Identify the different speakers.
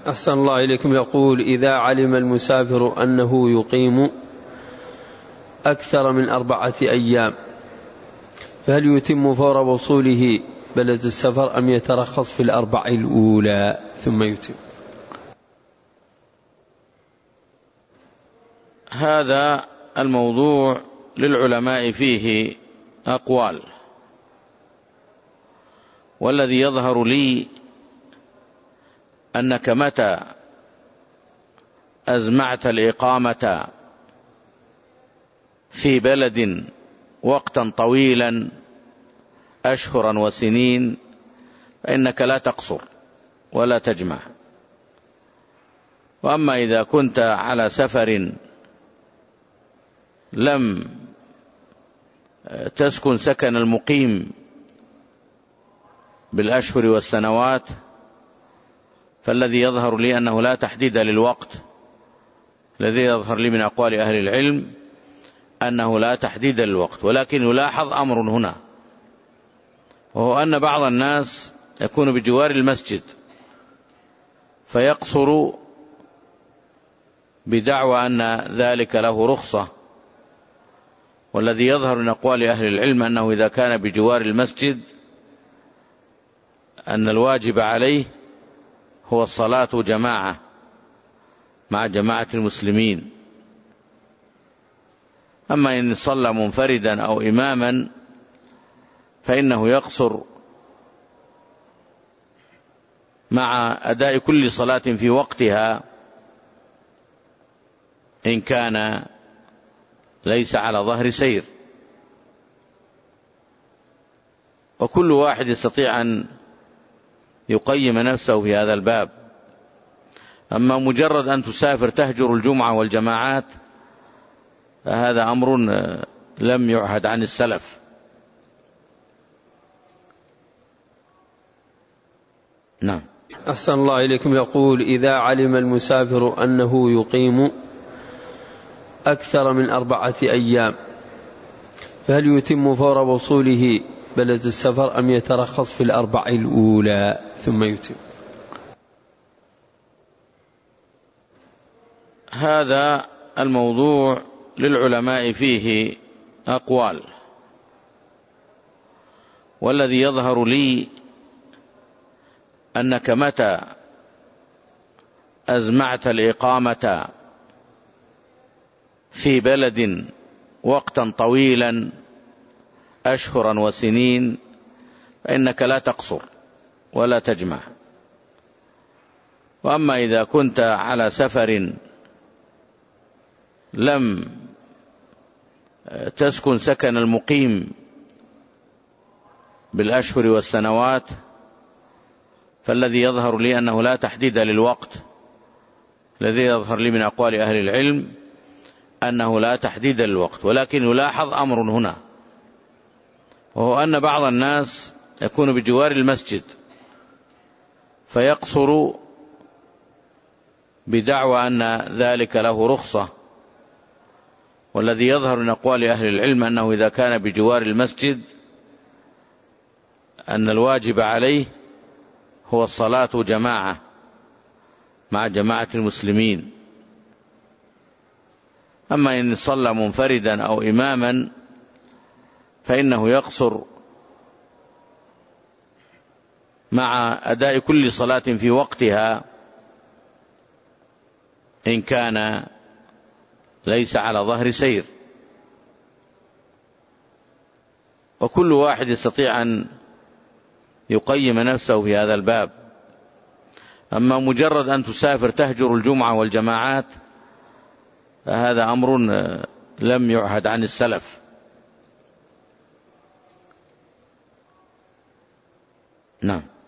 Speaker 1: أحسن الله إليكم. يقول: إذا علم المسافر أنه يقيم أكثر من 4 أيام فهل يتم فور وصوله بلد السفر أم يترخص في 4 الأولى ثم يتم؟
Speaker 2: هذا الموضوع للعلماء فيه أقوال، والذي يظهر لي أنك متى أزمعت الإقامة في بلد وقتا طويلا أشهرا وسنين فإنك لا تقصر ولا تجمع. وأما إذا كنت على سفر لم تسكن سكن المقيم بالأشهر والسنوات فالذي يظهر لي أنه لا تحديد للوقت. الذي يظهر لي من أقوال أهل العلم أنه لا تحديد للوقت، ولكن يلاحظ أمر هنا، وهو أن بعض الناس يكون بجوار المسجد فيقصر بدعوى أن ذلك له رخصة، والذي يظهر من أقوال أهل العلم أنه إذا كان بجوار المسجد أن الواجب عليه هو الصلاة جماعة مع جماعة المسلمين. أما إن صلى منفردا أو إماما فإنه يقصر مع أداء كل صلاة في وقتها إن كان ليس على ظهر سير. وكل واحد يستطيع أن يقيم نفسه في هذا الباب. أما مجرد أن تسافر تهجر الجمعة والجماعات فهذا أمر لم يعهد عن السلف. نعم.
Speaker 1: أحسن الله إليكم. يقول: إذا علم المسافر أنه يقيم أكثر من 4 أيام فهل يتم فور وصوله بلد السفر أم يترخص في 4 الأولى ثم يتم؟
Speaker 2: هذا الموضوع للعلماء فيه أقوال، والذي يظهر لي أنك متى أزمعت الإقامة في بلد وقتا طويلا أشهرا وسنين فإنك لا تقصر ولا تجمع. وأما إذا كنت على سفر لم تسكن سكن المقيم بالأشهر والسنوات فالذي يظهر لي أنه لا تحديد للوقت. الذي يظهر لي من أقوال أهل العلم أنه لا تحديد للوقت، ولكن يلاحظ أمر هنا، وهو أن بعض الناس يكون بجوار المسجد فيقصر بدعوى أن ذلك له رخصة، والذي يظهر من أقوال أهل العلم أنه إذا كان بجوار المسجد أن الواجب عليه هو الصلاة جماعة مع جماعة المسلمين. أما إن صلى منفردا أو إماما فإنه يقصر مع أداء كل صلاة في وقتها إن كان ليس على ظهر سير. وكل واحد يستطيع أن يقيم نفسه في هذا الباب. أما مجرد أن تسافر تهجر الجمعة والجماعات فهذا أمر لم يعهد عن السلف. نعم.